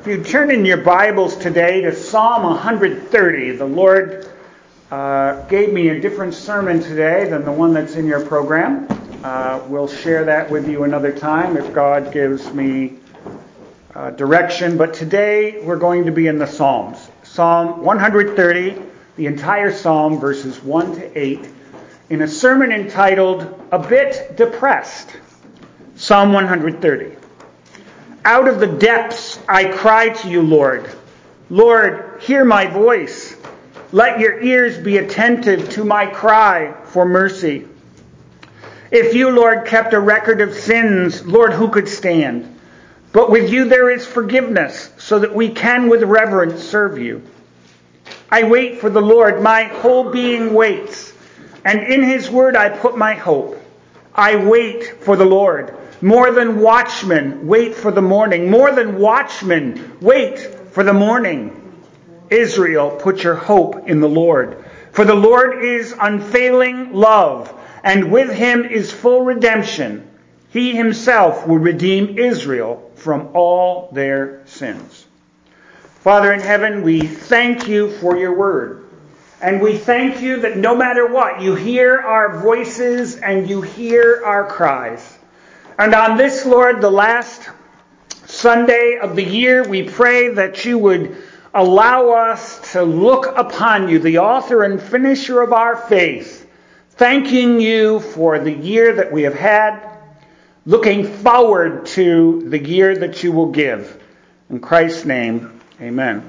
If you turn in your Bibles today to Psalm 130, the Lord gave me a different sermon today than the one that's in your program. We'll share that with you another time if God gives me direction. But today we're going to be in the Psalms. Psalm 130, the entire Psalm, verses 1 to 8, in a sermon entitled, A Bit Depressed. Psalm 130. Out of the depths I cry to you, Lord. Lord, hear my voice. Let your ears be attentive to my cry for mercy. If you, Lord, kept a record of sins, Lord, who could stand? But with you there is forgiveness, so that we can with reverence serve you. I wait for the Lord, my whole being waits, and in his word I put my hope. I wait for the Lord. More than watchmen, wait for the morning. More than watchmen, wait for the morning. Israel, put your hope in the Lord. For the Lord is unfailing love, and with him is full redemption. He himself will redeem Israel from all their sins. Father in heaven, we thank you for your word. And we thank you that no matter what, you hear our voices and you hear our cries. And on this, Lord, the last Sunday of the year, we pray that you would allow us to look upon you, the author and finisher of our faith, thanking you for the year that we have had, looking forward to the year that you will give. In Christ's name, amen.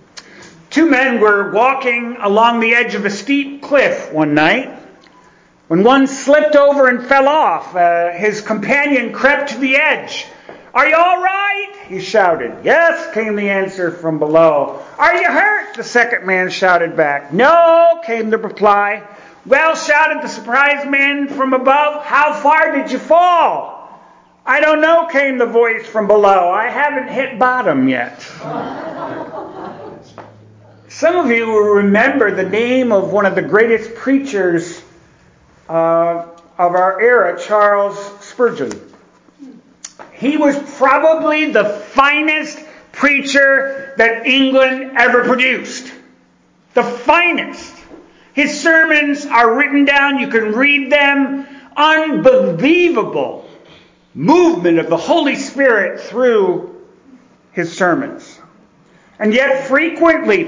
Two men were walking along the edge of a steep cliff one night, when one slipped over and fell off. His companion crept to the edge. "Are you all right?" he shouted. "Yes," came the answer from below. "Are you hurt?" the second man shouted back. "No," came the reply. "Well," shouted the surprised man from above, "how far did you fall?" "I don't know," came the voice from below. "I haven't hit bottom yet." Some of you will remember the name of one of the greatest preachers of our era, Charles Spurgeon. He was probably the finest preacher that England ever produced. The finest. His sermons are written down. You can read them. Unbelievable movement of the Holy Spirit through his sermons. And yet frequently,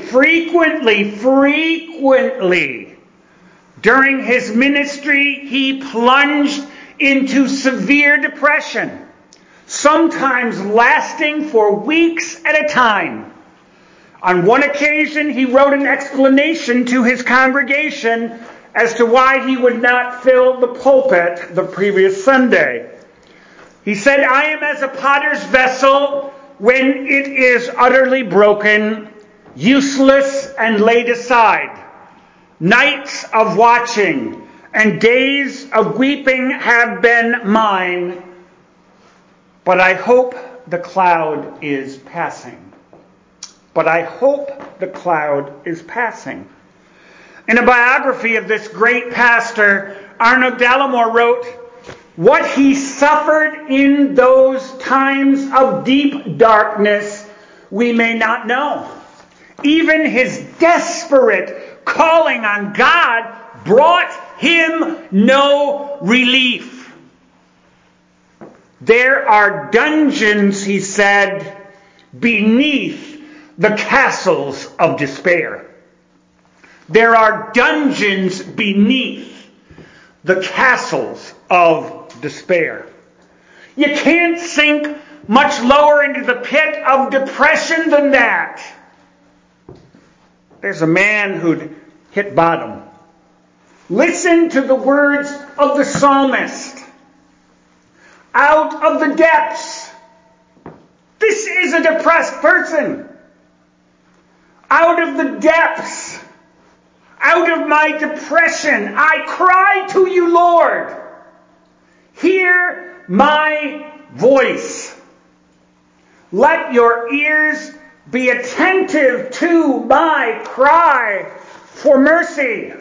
during his ministry, he plunged into severe depression, sometimes lasting for weeks at a time. On one occasion, he wrote an explanation to his congregation as to why he would not fill the pulpit the previous Sunday. He said, "I am as a potter's vessel when it is utterly broken, useless and laid aside. Nights of watching and days of weeping have been mine, but I hope the cloud is passing." But I hope the cloud is passing. In a biography of this great pastor, Arnold Dallimore wrote, "What he suffered in those times of deep darkness, we may not know. Even his desperate calling on God brought him no relief. There are dungeons," he said, "beneath the castles of despair." There are dungeons beneath the castles of despair. You can't sink much lower into the pit of depression than that. There's a man who'd hit bottom. Listen to the words of the psalmist. Out of the depths. This is a depressed person. Out of the depths. Out of my depression, I cry to you, Lord. Hear my voice. Let your ears be attentive to my cry for mercy.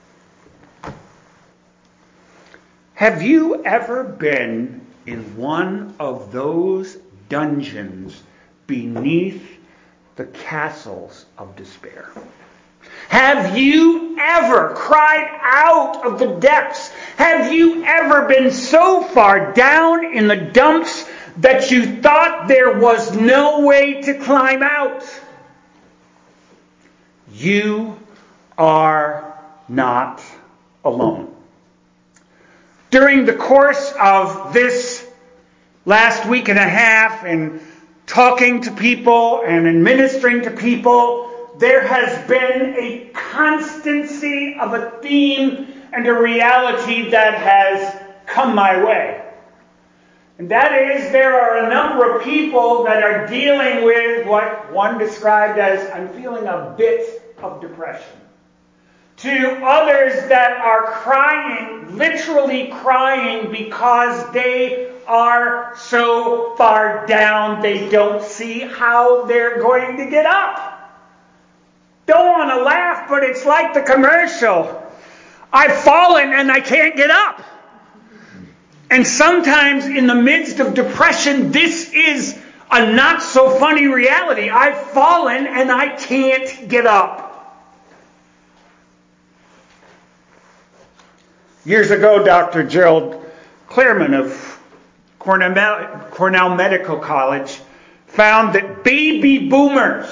Have you ever been in one of those dungeons beneath the castles of despair? Have you ever cried out of the depths? Have you ever been so far down in the dumps that you thought there was no way to climb out? You are not alone. During the course of this last week and a half, in talking to people and in ministering to people, there has been a constancy of a theme and a reality that has come my way. And that is, there are a number of people that are dealing with what one described as, I'm feeling a bit of depression. To others that are crying, literally crying, because they are so far down they don't see how they're going to get up. Don't want to laugh, but it's like the commercial. I've fallen and I can't get up. And sometimes in the midst of depression, this is a not so funny reality. I've fallen and I can't get up. Years ago, Dr. Gerald Clairman of Cornell Medical College found that baby boomers,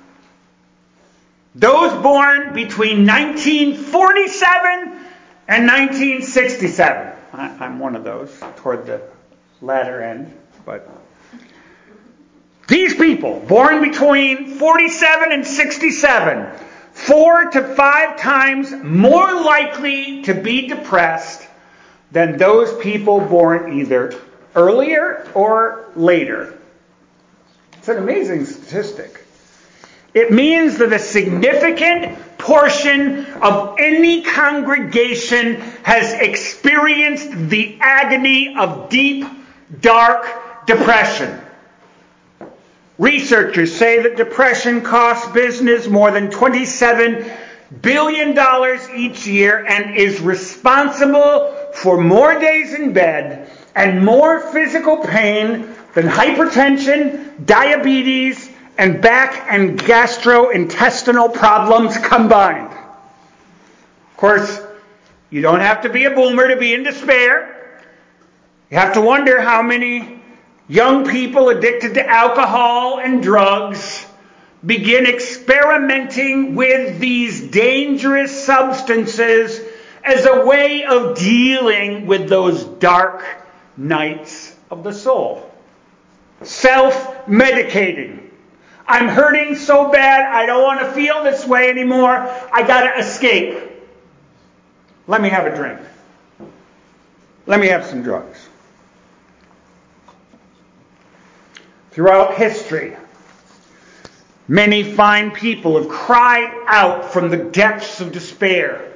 those born between 1947 and 1967, I'm one of those toward the latter end, but these people born between 47 and 67, 4 to 5 times more likely to be depressed than those people born either earlier or later. It's an amazing statistic. It means that a significant portion of any congregation has experienced the agony of deep, dark depression. Researchers say that depression costs business more than $27 billion each year and is responsible for more days in bed and more physical pain than hypertension, diabetes, and back and gastrointestinal problems combined. Of course, you don't have to be a boomer to be in despair. You have to wonder how many young people addicted to alcohol and drugs begin experimenting with these dangerous substances as a way of dealing with those dark nights of the soul. Self-medicating. I'm hurting so bad, I don't want to feel this way anymore. I got to escape. Let me have a drink. Let me have some drugs. Throughout history, many fine people have cried out from the depths of despair.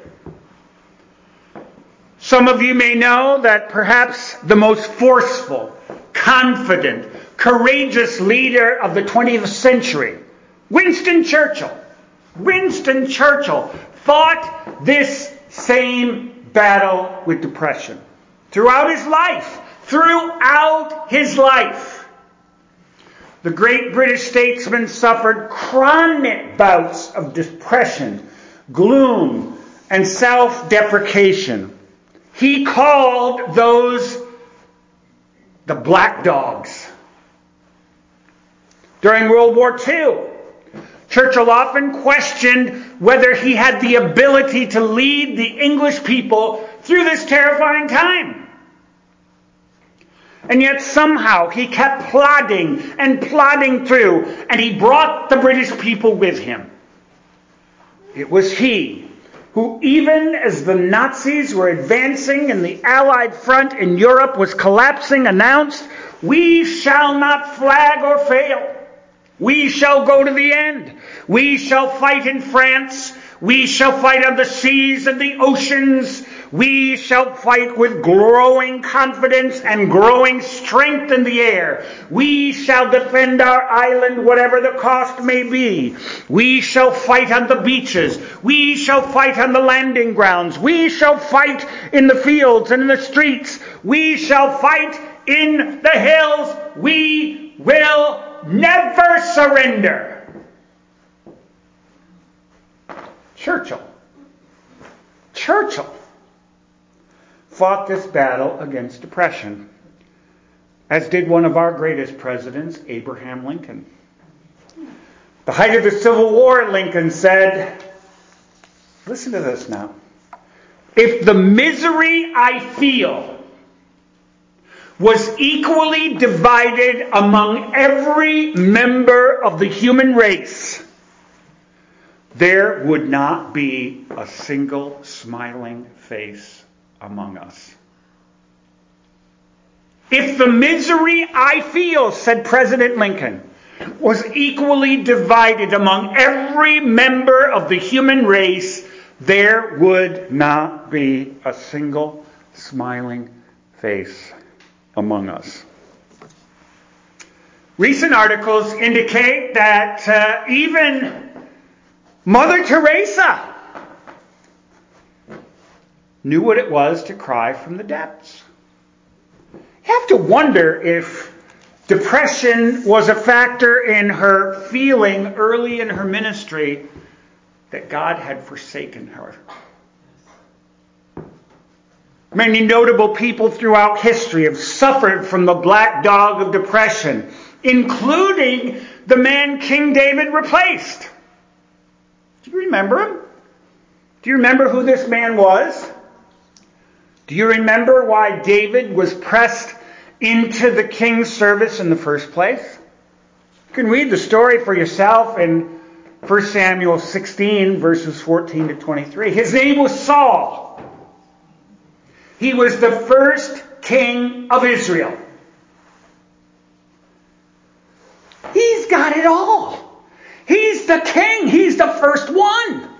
Some of you may know that perhaps the most forceful, confident, courageous leader of the 20th century, Winston Churchill, fought this same battle with depression throughout his life. The great British statesman suffered chronic bouts of depression, gloom, and self-deprecation. He called those the Black Dogs. During World War II, Churchill often questioned whether he had the ability to lead the English people through this terrifying time. And yet somehow he kept plodding and plodding through, and he brought the British people with him. It was he who, even as the Nazis were advancing and the Allied front in Europe was collapsing, announced, "We shall not flag or fail. We shall go to the end. We shall fight in France. We shall fight on the seas and the oceans. We shall fight with growing confidence and growing strength in the air. We shall defend our island whatever the cost may be. We shall fight on the beaches. We shall fight on the landing grounds. We shall fight in the fields and in the streets. We shall fight in the hills. We will never or surrender. Churchill fought this battle against depression, as did one of our greatest presidents, Abraham Lincoln. At the height of the Civil War, Lincoln said, listen to this now, if the misery I feel was equally divided among every member of the human race, there would not be a single smiling face among us. If the misery I feel, said President Lincoln, was equally divided among every member of the human race, there would not be a single smiling face among us. Recent articles indicate that even Mother Teresa knew what it was to cry from the depths. You have to wonder if depression was a factor in her feeling early in her ministry that God had forsaken her. Many notable people throughout history have suffered from the black dog of depression, including the man King David replaced. Do you remember him? Do you remember who this man was? Do you remember why David was pressed into the king's service in the first place? You can read the story for yourself in 1 Samuel 16, verses 14 to 23. His name was Saul. He was the first king of Israel. He's got it all. He's the king. He's the first one.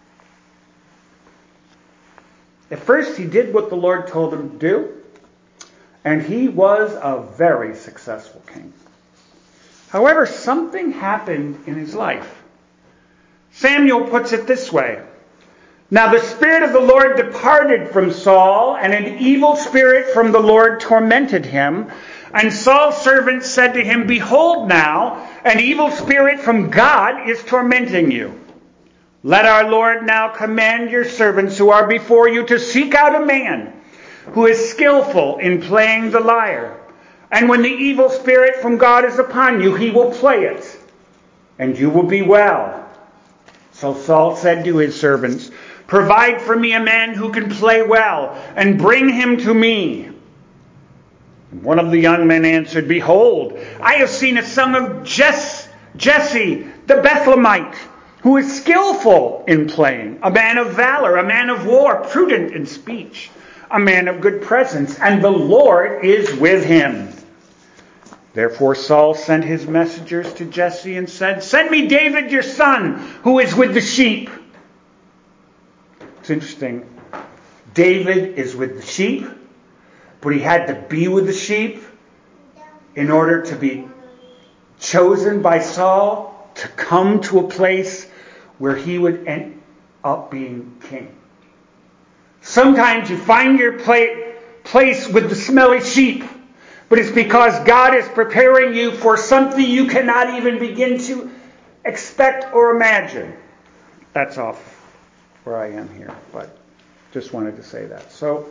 At first, he did what the Lord told him to do, and he was a very successful king. However, something happened in his life. Samuel puts it this way. Now the Spirit of the Lord departed from Saul, and an evil spirit from the Lord tormented him. And Saul's servant said to him, behold now, an evil spirit from God is tormenting you. Let our Lord now command your servants who are before you to seek out a man who is skillful in playing the lyre. And when the evil spirit from God is upon you, he will play it, and you will be well. So Saul said to his servants, provide for me a man who can play well, and bring him to me. And one of the young men answered, behold, I have seen a son of Jesse the Bethlehemite, who is skillful in playing, a man of valor, a man of war, prudent in speech, a man of good presence, and the Lord is with him. Therefore Saul sent his messengers to Jesse and said, send me David your son, who is with the sheep. It's interesting. David is with the sheep, but he had to be with the sheep in order to be chosen by Saul to come to a place where he would end up being king. Sometimes you find your place with the smelly sheep, but it's because God is preparing you for something you cannot even begin to expect or imagine. That's off where I am here, but just wanted to say that. So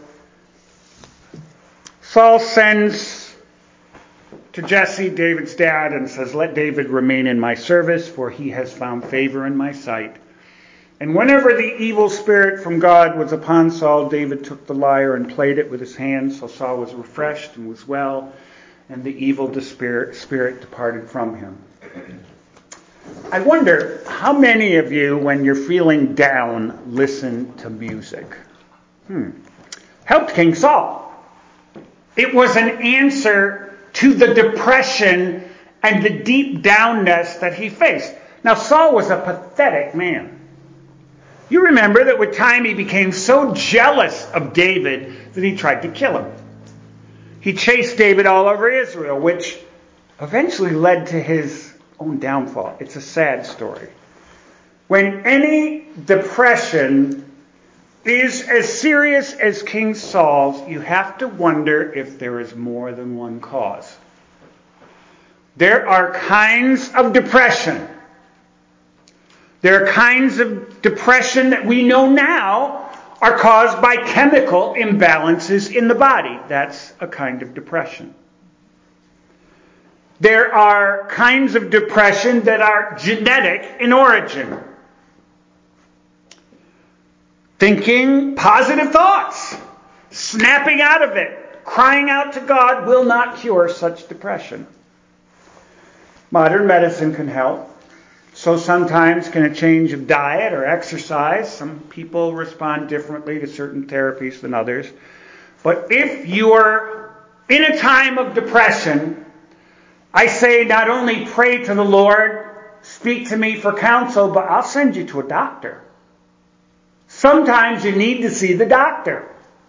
Saul sends to Jesse, David's dad, and says, let David remain in my service, for he has found favor in my sight. And whenever the evil spirit from God was upon Saul, David took the lyre and played it with his hands. So Saul was refreshed and was well, and the evil spirit departed from him. I wonder how many of you, when you're feeling down, listen to music? Helped King Saul. It was an answer to the depression and the deep downness that he faced. Now, Saul was a pathetic man. You remember that with time he became so jealous of David that he tried to kill him. He chased David all over Israel, which eventually led to his own downfall. It's a sad story. When any depression is as serious as King Saul's, you have to wonder if there is more than one cause. There are kinds of depression. There are kinds of depression that we know now are caused by chemical imbalances in the body. That's a kind of depression. There are kinds of depression that are genetic in origin. Thinking positive thoughts, snapping out of it, crying out to God will not cure such depression. Modern medicine can help. So sometimes can a change of diet or exercise. Some people respond differently to certain therapies than others. But if you're in a time of depression, I say not only pray to the Lord, speak to me for counsel, but I'll send you to a doctor. Sometimes you need to see the doctor.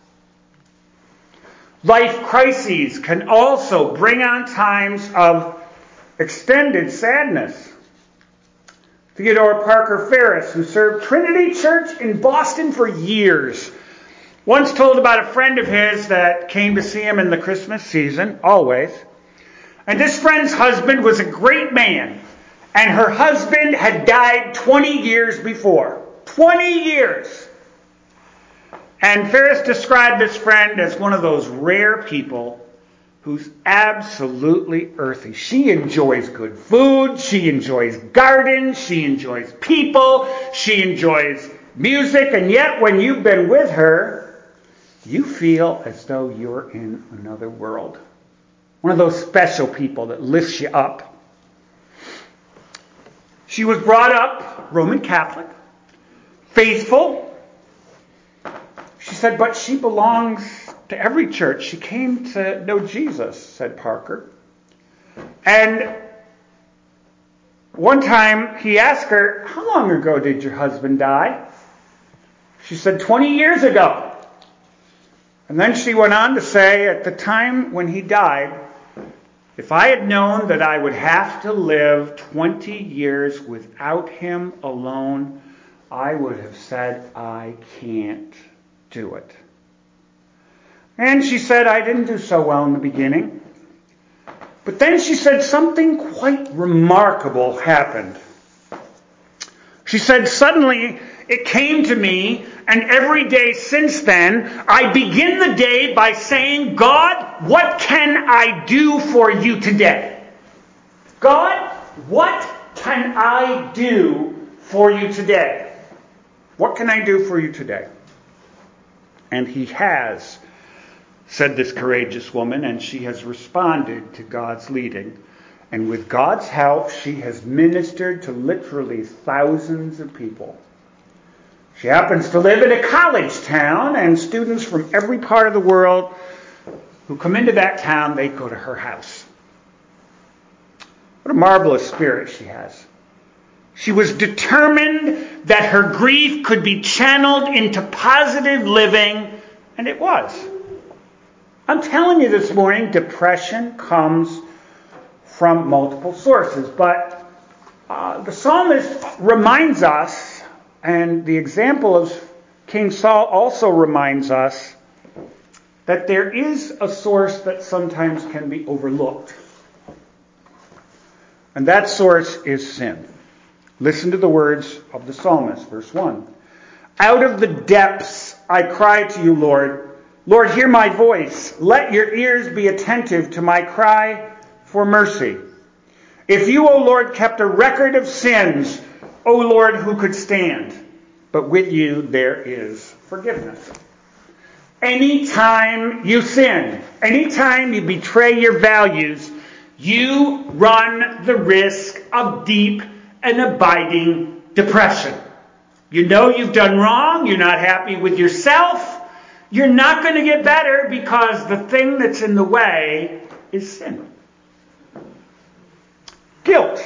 Life crises can also bring on times of extended sadness. Theodore Parker Ferris, who served Trinity Church in Boston for years, once told about a friend of his that came to see him in the Christmas season, always. And this friend's husband was a great man, and her husband had died 20 years before. 20 years! And Ferris described this friend as one of those rare people who's absolutely earthy. She enjoys good food, she enjoys gardens, she enjoys people, she enjoys music, and yet when you've been with her, you feel as though you're in another world. One of those special people that lifts you up. She was brought up Roman Catholic, faithful. She said, but she belongs to every church. She came to know Jesus, said Parker. And one time he asked her, how long ago did your husband die? She said, 20 years ago. And then she went on to say, at the time when he died, if I had known that I would have to live 20 years without him alone, I would have said, I can't do it. And she said, I didn't do so well in the beginning. But then she said something quite remarkable happened. She said, suddenly it came to me, and every day since then, I begin the day by saying, God, what can I do for you today? God, what can I do for you today? What can I do for you today? And he has, said this courageous woman, and she has responded to God's leading. And with God's help, she has ministered to literally thousands of people. She happens to live in a college town, and students from every part of the world who come into that town, they go to her house. What a marvelous spirit she has. She was determined that her grief could be channeled into positive living, and it was. I'm telling you this morning, depression comes from multiple sources, but the psalmist reminds us, and the example of King Saul also reminds us, that there is a source that sometimes can be overlooked. And that source is sin. Listen to the words of the psalmist, verse 1. Out of the depths I cry to you, Lord. Lord, hear my voice. Let your ears be attentive to my cry for mercy. If you, O Lord, kept a record of sins, O Lord, who could stand? But with you there is forgiveness. Anytime you sin, anytime you betray your values, you run the risk of deep and abiding depression. You know you've done wrong. You're not happy with yourself. You're not going to get better because the thing that's in the way is sin. Guilt.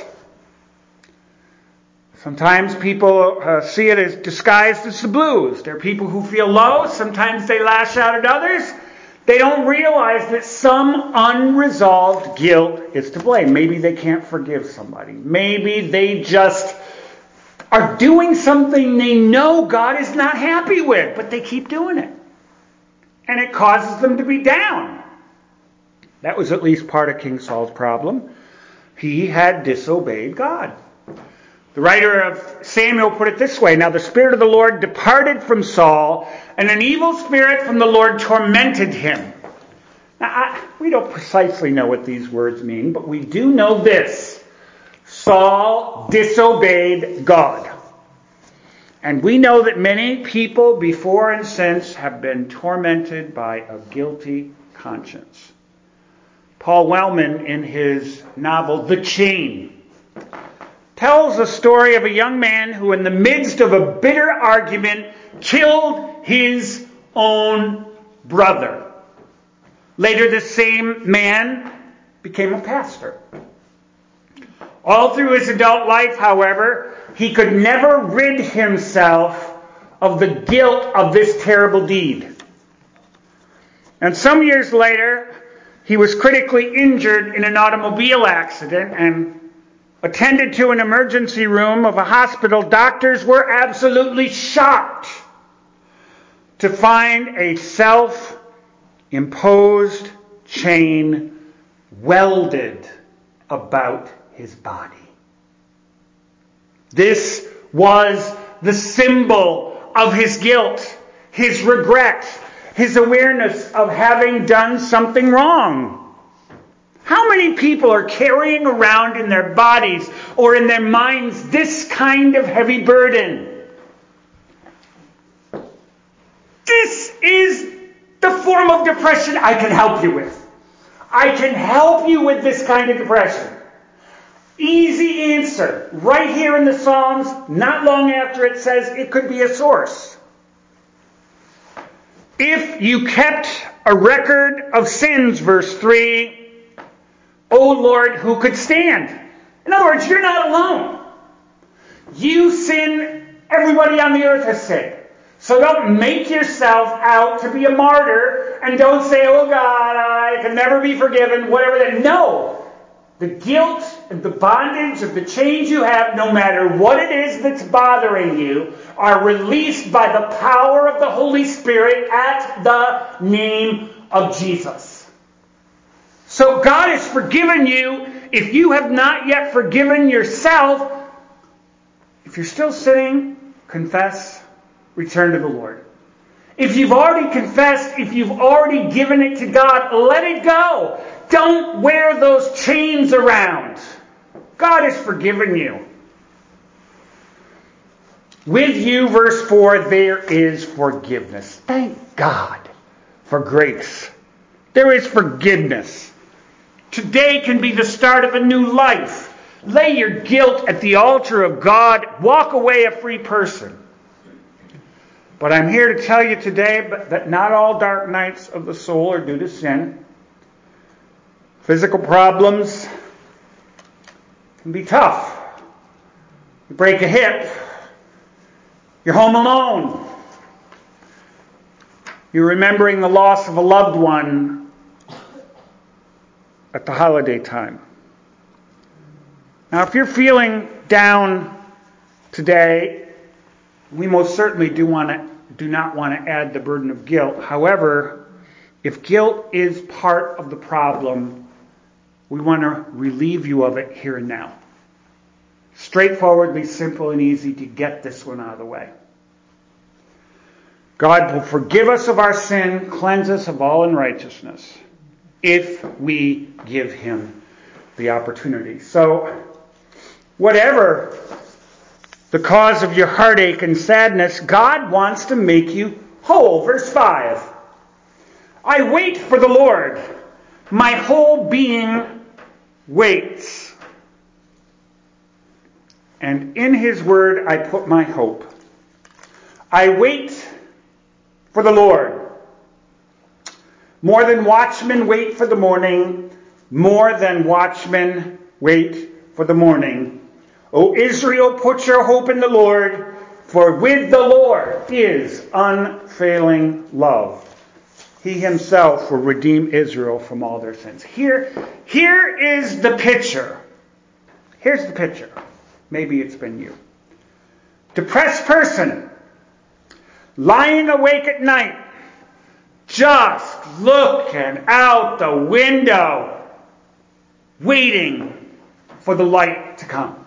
Sometimes people see it as disguised as the blues. There are people who feel low. Sometimes they lash out at others. They don't realize that some unresolved guilt is to blame. Maybe they can't forgive somebody. Maybe they just are doing something they know God is not happy with, but they keep doing it. And it causes them to be down. That was at least part of King Saul's problem. He had disobeyed God. The writer of Samuel put it this way: "Now the Spirit of the Lord departed from Saul, and an evil spirit from the Lord tormented him." Now, we don't precisely know what these words mean, but we do know this: Saul disobeyed God. And we know that many people before and since have been tormented by a guilty conscience. Paul Wellman, in his novel The Chain, tells a story of a young man who, in the midst of a bitter argument, killed his own brother. Later, the same man became a pastor. All through his adult life, however, he could never rid himself of the guilt of this terrible deed. And some years later, he was critically injured in an automobile accident and attended to an emergency room of a hospital. Doctors were absolutely shocked to find a self-imposed chain welded about his body. This was the symbol of his guilt, his regret, his awareness of having done something wrong. How many people are carrying around in their bodies or in their minds this kind of heavy burden? This is the form of depression I can help you with. I can help you with this kind of depression. Easy answer. Right here in the Psalms, not long after it says it could be a source. If you kept a record of sins, verse 3, O Lord, who could stand? In other words, you're not alone. You sin, everybody on the earth has sinned. So don't make yourself out to be a martyr and don't say, oh God, I can never be forgiven, whatever that. No. The guilt and the bondage of the chains you have, no matter what it is that's bothering you, are released by the power of the Holy Spirit at the name of Jesus. So God has forgiven you. If you have not yet forgiven yourself, if you're still sinning, confess, return to the Lord. If you've already confessed, if you've already given it to God, let it go. Don't wear those chains around. God has forgiven you. With you, verse 4, there is forgiveness. Thank God for grace. There is forgiveness. Today can be the start of a new life. Lay your guilt at the altar of God. Walk away a free person. But I'm here to tell you today that not all dark nights of the soul are due to sin. Physical problems can be tough. You break a hip. You're home alone. You're remembering the loss of a loved one at the holiday time. Now, if you're feeling down today, we most certainly do not want to add the burden of guilt. However, if guilt is part of the problem, we want to relieve you of it here and now. Straightforwardly, simple, and easy to get this one out of the way. God will forgive us of our sin, cleanse us of all unrighteousness, if we give Him the opportunity. So, whatever the cause of your heartache and sadness, God wants to make you whole. Verse 5. I wait for the Lord. My whole being waits. And in His word I put my hope. I wait for the Lord. More than watchmen wait for the morning. More than watchmen wait for the morning. O Israel, put your hope in the Lord, for with the Lord is unfailing love. He Himself will redeem Israel from all their sins. Here is the picture. Here's the picture. Maybe it's been you. Depressed person, lying awake at night, just looking out the window, waiting for the light to come.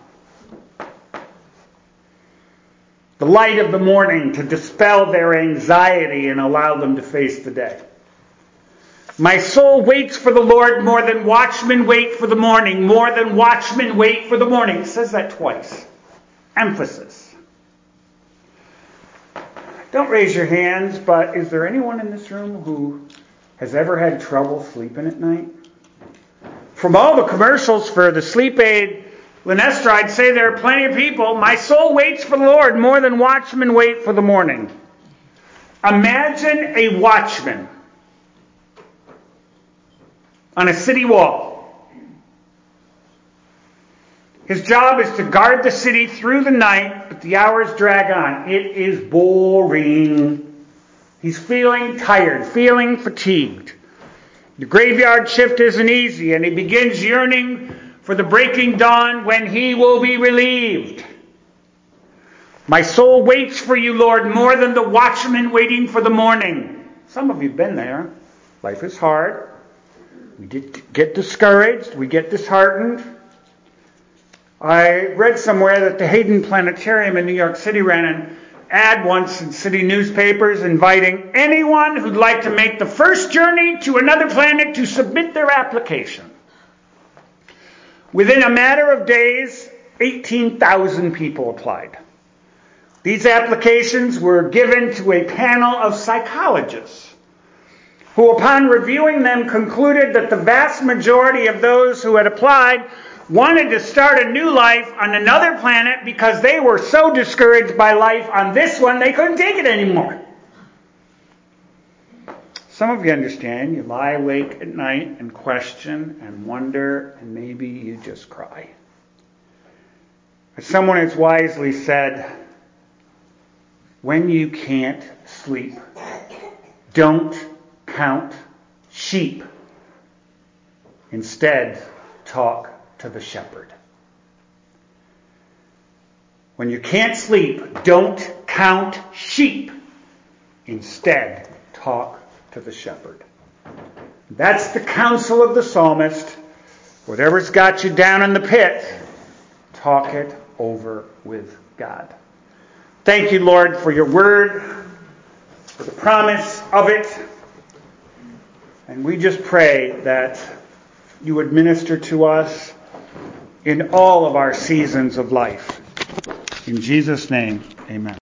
The light of the morning to dispel their anxiety and allow them to face the day. My soul waits for the Lord more than watchmen wait for the morning. More than watchmen wait for the morning. It says that twice. Emphasis. Don't raise your hands, but is there anyone in this room who has ever had trouble sleeping at night? From all the commercials for the sleep aid Linestra, I'd say there are plenty of people. My soul waits for the Lord more than watchmen wait for the morning. Imagine a watchman on a city wall. His job is to guard the city through the night, but the hours drag on. It is boring. He's feeling tired, feeling fatigued. The graveyard shift isn't easy, and he begins yearning for the breaking dawn when he will be relieved. My soul waits for you, Lord, more than the watchman waiting for the morning. Some of you have been there. Life is hard. We get discouraged. We get disheartened. I read somewhere that the Hayden Planetarium in New York City ran an ad once in city newspapers inviting anyone who'd like to make the first journey to another planet to submit their application. Within a matter of days, 18,000 people applied. These applications were given to a panel of psychologists who, upon reviewing them, concluded that the vast majority of those who had applied wanted to start a new life on another planet because they were so discouraged by life on this one they couldn't take it anymore. Some of you understand. You lie awake at night and question and wonder, and maybe you just cry. As someone has wisely said, when you can't sleep, don't count sheep. Instead, talk to the shepherd. When you can't sleep, don't count sheep. Instead, talk to the shepherd. That's the counsel of the psalmist. Whatever's got you down in the pit, talk it over with God. Thank you, Lord, for your word, for the promise of it. And we just pray that you would minister to us in all of our seasons of life. In Jesus' name, amen.